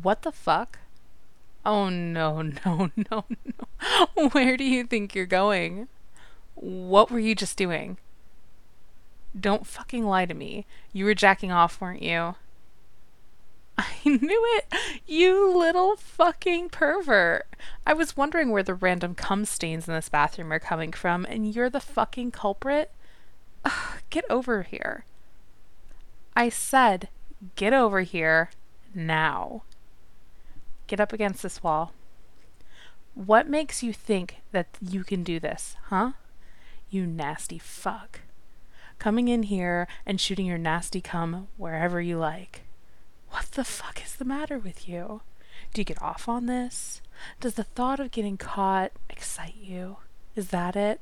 What the fuck? Oh no, no, no, no. Where do you think you're going? What were you just doing? Don't fucking lie to me. You were jacking off, weren't you? I knew it! You little fucking pervert! I was wondering where the random cum stains in this bathroom are coming from, and you're the fucking culprit? Ugh, get over here. I said, get over here now. Get up against this wall. What makes you think that you can do this, huh? You nasty fuck. Coming in here and shooting your nasty cum wherever you like. What the fuck is the matter with you? Do you get off on this? Does the thought of getting caught excite you? Is that it?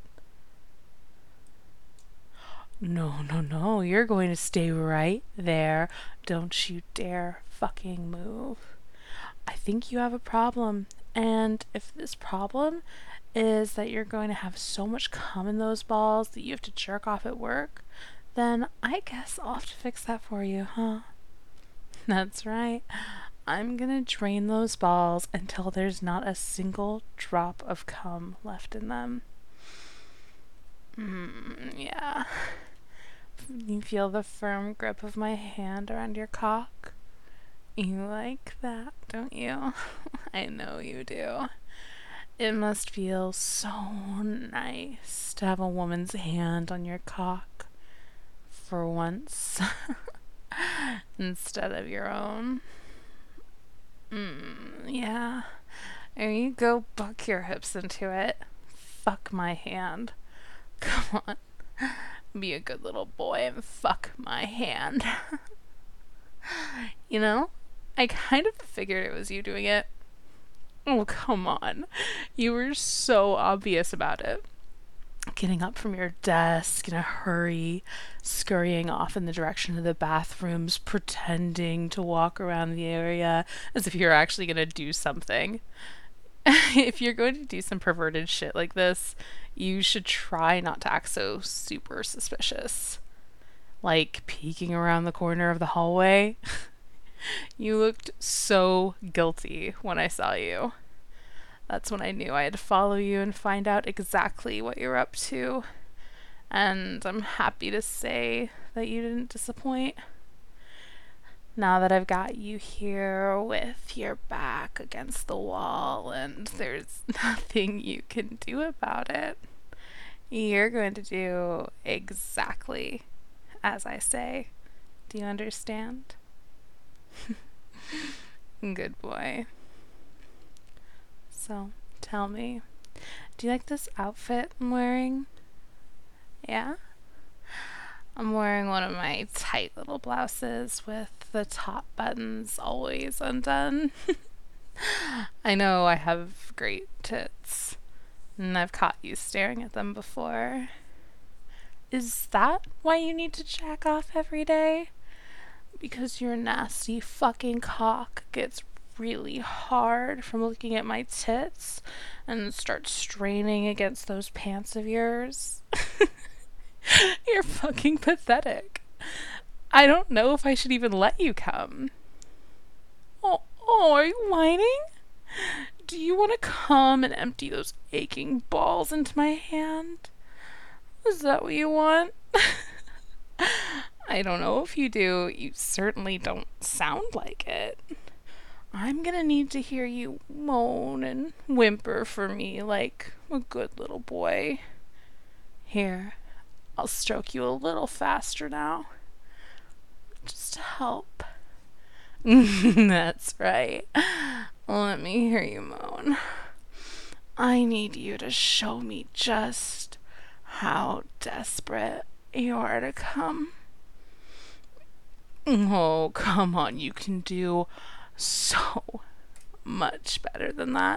No, no, no. You're going to stay right there. Don't you dare fucking move. I think you have a problem. And if this problem is that you're going to have so much cum in those balls that you have to jerk off at work, then I guess I'll have to fix that for you, huh? That's right. I'm gonna drain those balls until there's not a single drop of cum left in them. Yeah. You feel the firm grip of my hand around your cock? You like that, don't you? I know you do. It must feel so nice to have a woman's hand on your cock for once instead of your own. Yeah. There you go, buck your hips into it. Fuck my hand. Come on. Be a good little boy and fuck my hand. You know, I kind of figured it was you doing it. Oh, come on. You were so obvious about it. Getting up from your desk in a hurry, scurrying off in the direction of the bathrooms, pretending to walk around the area as if you're actually going to do something. If you're going to do some perverted shit like this, you should try not to act so super suspicious. Like peeking around the corner of the hallway. You looked so guilty when I saw you. That's when I knew I had to follow you and find out exactly what you're up to. And I'm happy to say that you didn't disappoint. Now that I've got you here with your back against the wall and there's nothing you can do about it, you're going to do exactly as I say. Do you understand? Good boy. So, tell me, do you like this outfit I'm wearing? Yeah? I'm wearing one of my tight little blouses with the top buttons always undone. I know I have great tits, and I've caught you staring at them before. Is that why you need to jack off every day? Because your nasty fucking cock gets really hard from looking at my tits and starts straining against those pants of yours? You're fucking pathetic. I don't know if I should even let you come. Oh, are you whining? Do you want to come and empty those aching balls into my hand? Is that what you want? I don't know if you do. You certainly don't sound like it. I'm gonna need to hear you moan and whimper for me like a good little boy. Here, I'll stroke you a little faster now. Just to help. That's right. Let me hear you moan. I need you to show me just how desperate you are to come. Oh, come on, you can do so much better than that.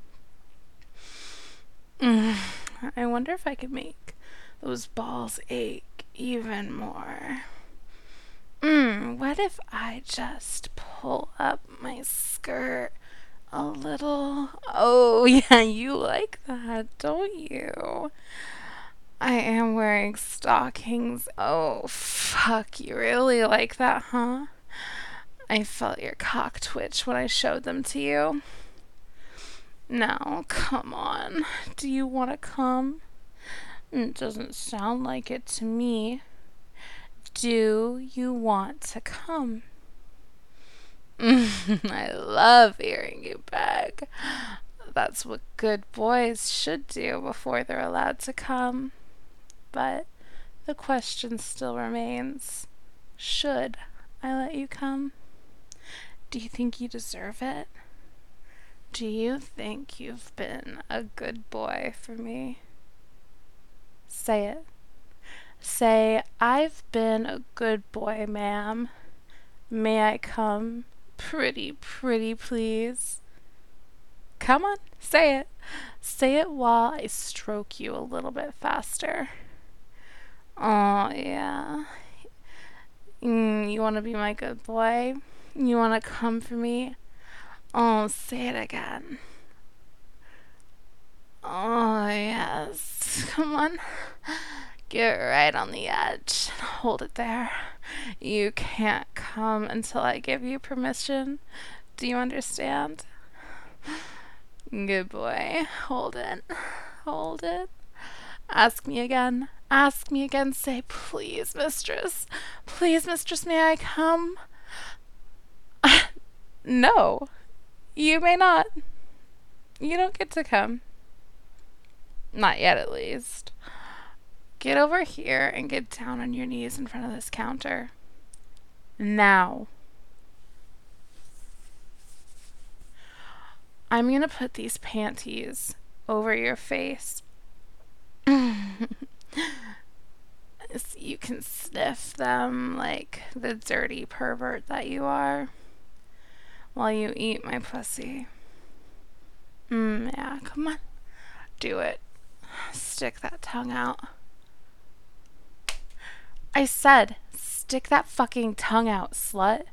I wonder if I could make those balls ache even more. What if I just pull up my skirt a little? Oh, yeah, you like that, don't you? I am wearing stockings. Oh, fuck, you really like that, huh? I felt your cock twitch when I showed them to you. Now, come on. Do you want to come? It doesn't sound like it to me. Do you want to come? I love hearing you beg. That's what good boys should do before they're allowed to come. But the question still remains, should I let you come? Do you think you deserve it? Do you think you've been a good boy for me? Say it. Say, I've been a good boy, ma'am. May I come? Pretty, pretty, please. Come on, say it. Say it while I stroke you a little bit faster. Oh, yeah. You want to be my good boy? You want to come for me? Oh, say it again. Oh, yes. Come on. Get right on the edge. Hold it there. You can't come until I give you permission. Do you understand? Good boy. Hold it. Hold it. Ask me again. Ask me again. Say, please, mistress. Please, mistress, may I come? No. You may not. You don't get to come. Not yet, at least. Get over here and get down on your knees in front of this counter. Now. I'm gonna put these panties over your face so you can sniff them like the dirty pervert that you are while you eat my pussy. Yeah, come on. Do it. Stick that tongue out. I said, stick that fucking tongue out, slut.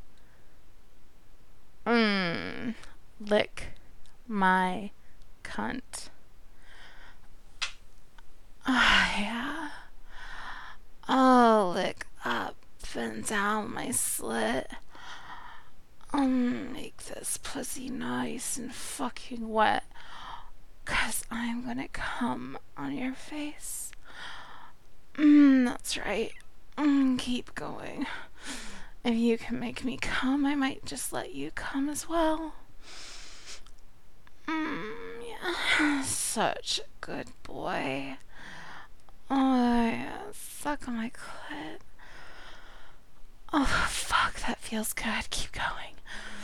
Lick my cunt. Yeah. I'll lick up and down my slit. Make this pussy nice and fucking wet. 'Cause I'm gonna come on your face. That's right. Keep going. If you can make me come, I might just let you come as well. Yeah. Such a good boy. Oh, yeah. Suck on my clit. Oh, fuck. That feels good. Keep going.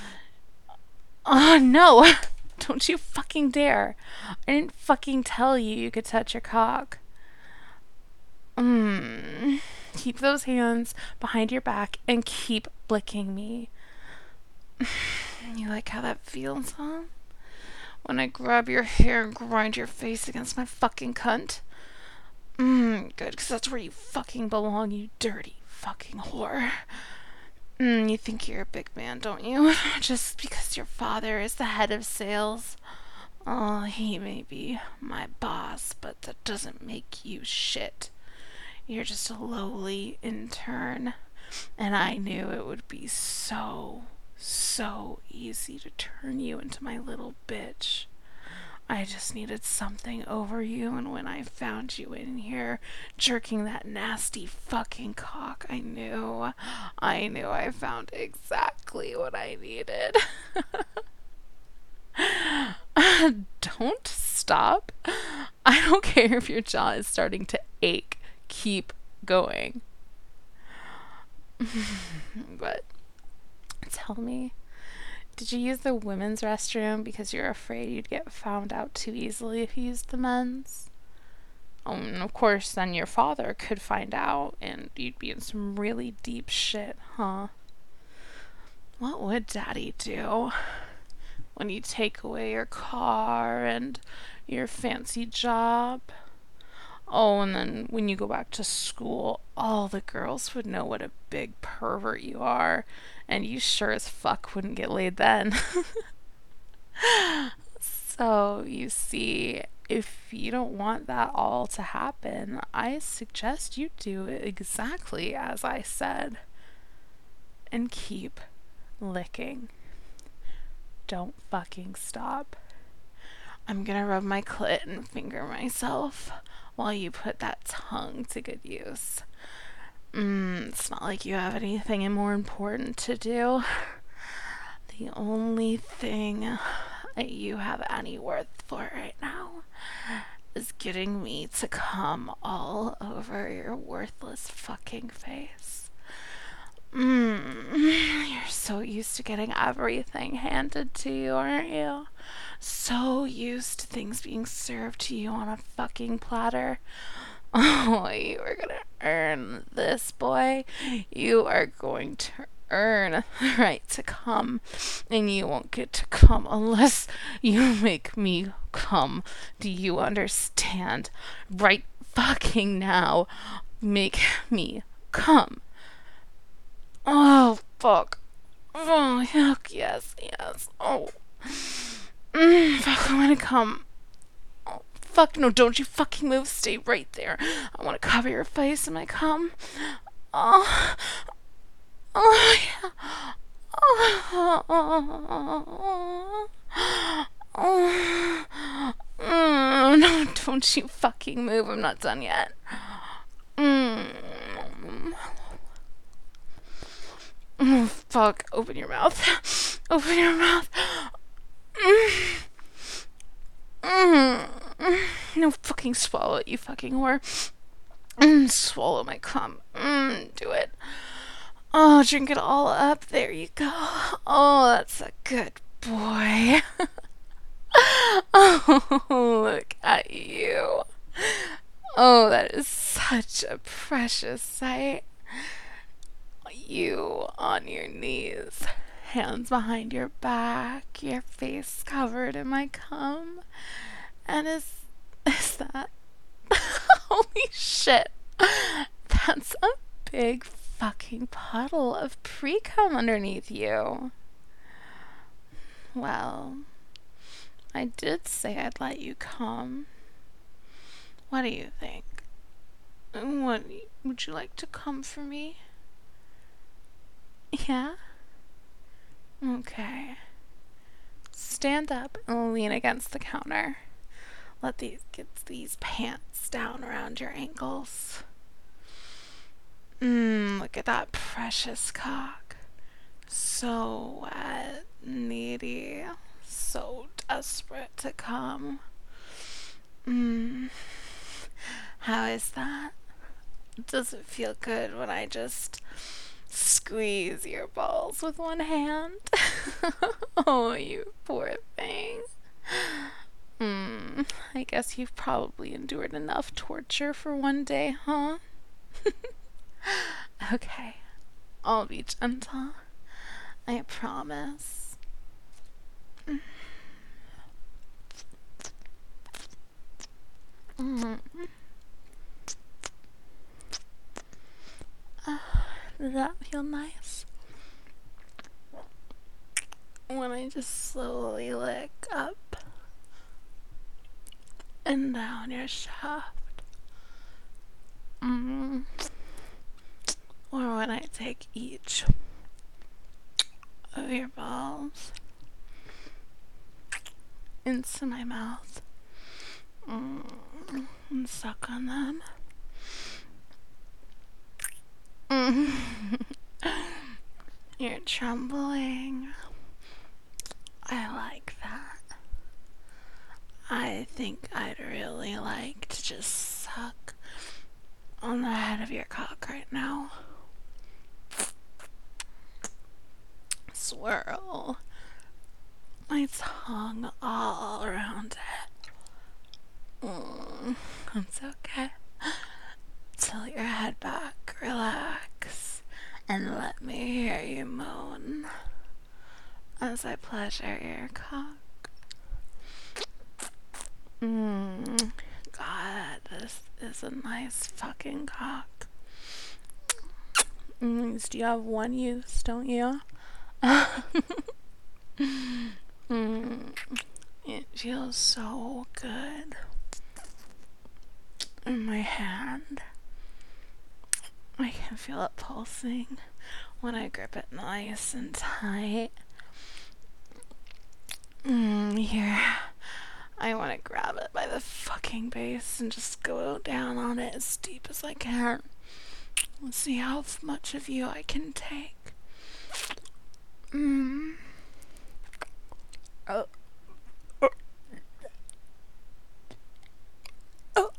Oh, no. Don't you fucking dare. I didn't fucking tell you you could touch your cock. Keep those hands behind your back and keep licking me. You like how that feels, huh? When I grab your hair and grind your face against my fucking cunt? Good, because that's where you fucking belong, you dirty fucking whore. You think you're a big man, don't you? Just because your father is the head of sales. Oh, he may be my boss, but that doesn't make you shit. You're just a lowly intern. And I knew it would be so easy to turn you into my little bitch. I just needed something over you, and when I found you in here jerking that nasty fucking cock, I knew I found exactly what I needed. Don't stop. I don't care if your jaw is starting to ache. Keep going. But tell me, did you use the women's restroom because you're afraid you'd get found out too easily if you used the men's? And of course, then your father could find out and you'd be in some really deep shit, huh? What would Daddy do when you take away your car and your fancy job? Oh, and then when you go back to school, all the girls would know what a big pervert you are, and you sure as fuck wouldn't get laid then. So, you see, if you don't want that all to happen, I suggest you do exactly as I said. And keep licking. Don't fucking stop. I'm gonna rub my clit and finger myself while you put that tongue to good use. It's not like you have anything more important to do. The only thing that you have any worth for right now is getting me to come all over your worthless fucking face. You're so used to getting everything handed to you, aren't you? So used to things being served to you on a fucking platter. Oh, you are gonna earn this, boy. You are going to earn the right to come, and you won't get to come unless you make me come. Do you understand? Right fucking now, make me come. Oh, fuck. Oh, yuck, yes, yes. Oh. Fuck, I'm gonna come. Oh, fuck, no, don't you fucking move. Stay right there. I wanna cover your face in my cum. Oh. Oh, yeah. Oh. Oh. No, don't you fucking move. I'm not done yet. Oh, fuck. Open your mouth. Open your mouth. No, fucking swallow it, you fucking whore. Swallow my cum. Do it. Oh, drink it all up. There you go. Oh, that's a good boy. Oh, look at you. Oh, that is such a precious sight. You on your knees, hands behind your back, your face covered in my cum. And is that holy shit. That's a big fucking puddle of pre-cum underneath you. Well, I did say I'd let you come. What do you think? What would you like to come for me? Yeah? Okay. Stand up and lean against the counter. Get these pants down around your ankles. Look at that precious cock. So wet, needy, so desperate to come. How is that? Does it feel good when I just squeeze your balls with one hand? Oh, you poor thing. I guess you've probably endured enough torture for one day, huh? Okay, I'll be gentle. I promise. Does that feel nice? When I just slowly lick up and down your shaft. Or when I take each of your balls into my mouth and suck on them. You're trembling. I like that. I think I'd really like to just suck on the head of your cock right now. Swirl my tongue all around it. It's okay. Tilt your head back, relax, and let me hear you moan as I pleasure your cock. God, this is a nice fucking cock. At least you have one use, don't you? It feels so good in my hand. I can feel it pulsing when I grip it nice and tight. Here. I want to grab it by the fucking base and just go down on it as deep as I can. Let's see how much of you I can take. Oh. Oh.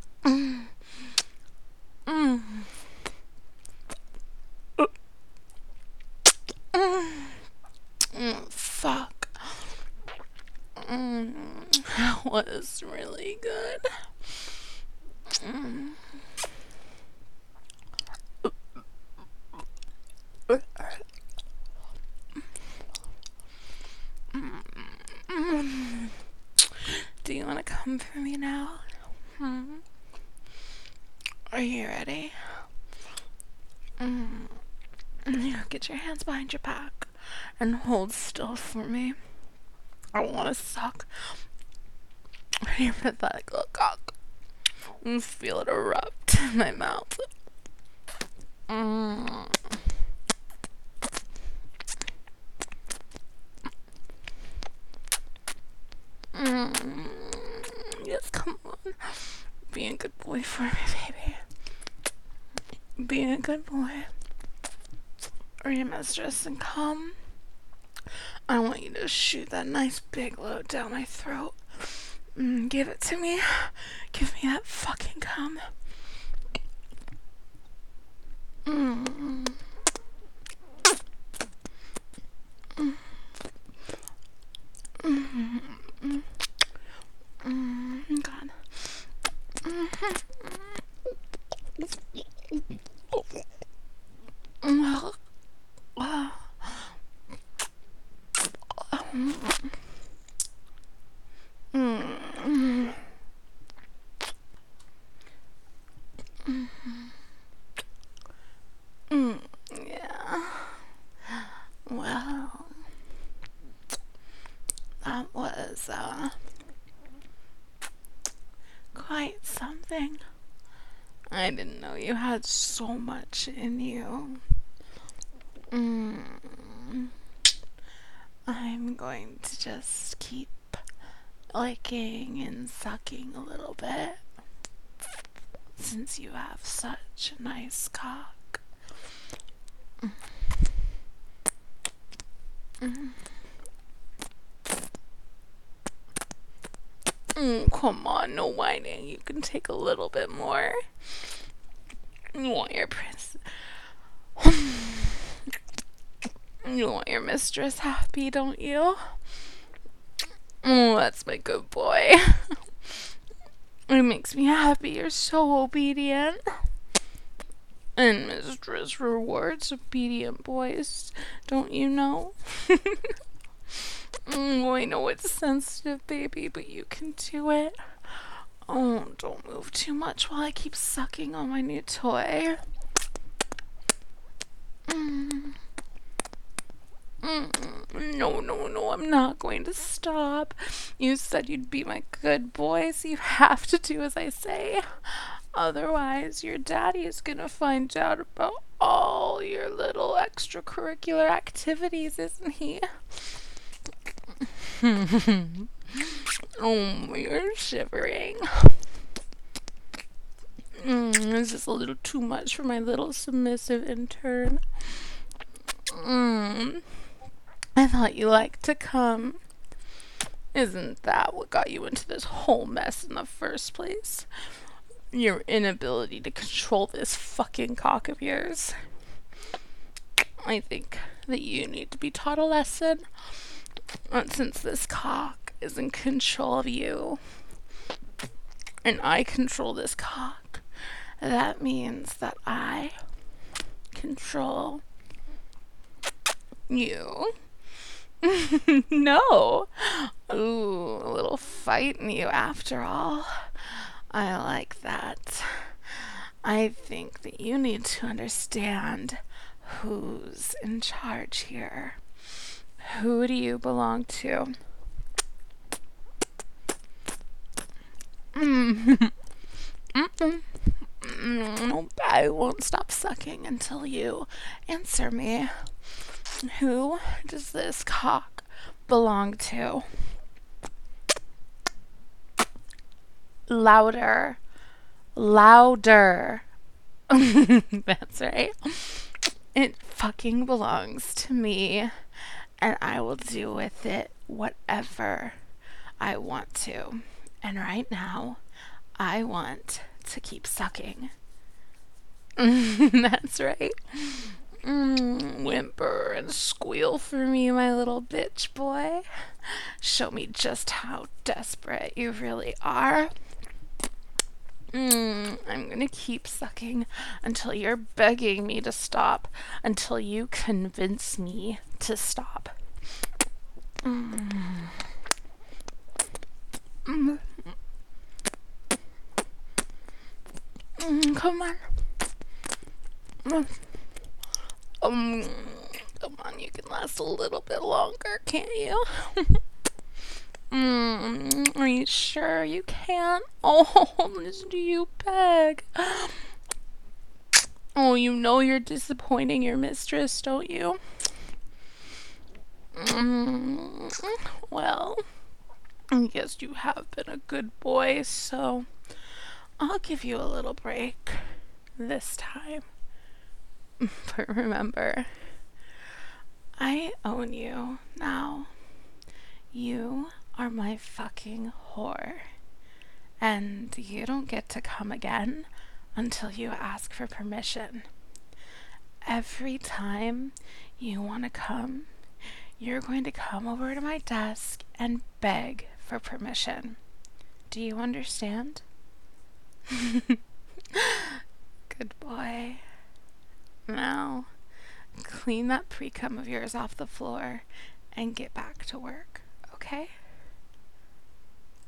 Fuck. That was really good. Do you want to come for me now? Are you ready? Get your hands behind your back and hold still for me. I want to suck your pathetic little cock and feel it erupt in my mouth. Yes, come on. Be a good boy for me, baby. Be a good boy. Or your mistress and come. I want you to shoot that nice big load down my throat. Give it to me. Give me that fucking cum. God. Yeah. Well, that was quite something. I didn't know you had so much in you. I'm going to just keep licking and sucking a little bit since you have such a nice cock. Come on, no whining. You can take a little bit more. You want your prince. You want your mistress happy, don't you? Oh, that's my good boy. It makes me happy you're so obedient. And mistress rewards obedient boys, don't you know? I know it's sensitive, baby, but you can do it. Oh, don't move too much while I keep sucking on my new toy. No, I'm not going to stop. You said you'd be my good boy, so you have to do as I say. Otherwise, your daddy is gonna find out about all your little extracurricular activities, isn't he? Oh, you're shivering. This is a little too much for my little submissive intern. I thought you liked to come. Isn't that what got you into this whole mess in the first place? Your inability to control this fucking cock of yours. I think that you need to be taught a lesson. And since this cock is in control of you, and I control this cock, that means that I control you. No. Ooh, a little fight in you after all. I like that. I think that you need to understand who's in charge here. Who do you belong to? I won't stop sucking until you answer me. Who does this cock belong to? Louder. Louder. That's right. It fucking belongs to me, and I will do with it whatever I want to. And right now, I want to keep sucking. That's right. Whimper and squeal for me, my little bitch boy. Show me just how desperate you really are. I'm gonna keep sucking until you're begging me to stop, until you convince me to stop. Come on. Um, Come on, you can last a little bit longer, can't you? Are you sure you can? Oh, listen to you beg. Oh, you know you're disappointing your mistress, don't you? Well, I guess you have been a good boy, so I'll give you a little break this time. But remember, I own you now. You are my fucking whore. And you don't get to come again until you ask for permission. Every time you want to come, you're going to come over to my desk and beg for permission. Do you understand? Good boy. Now, clean that pre-cum of yours off the floor and get back to work, okay?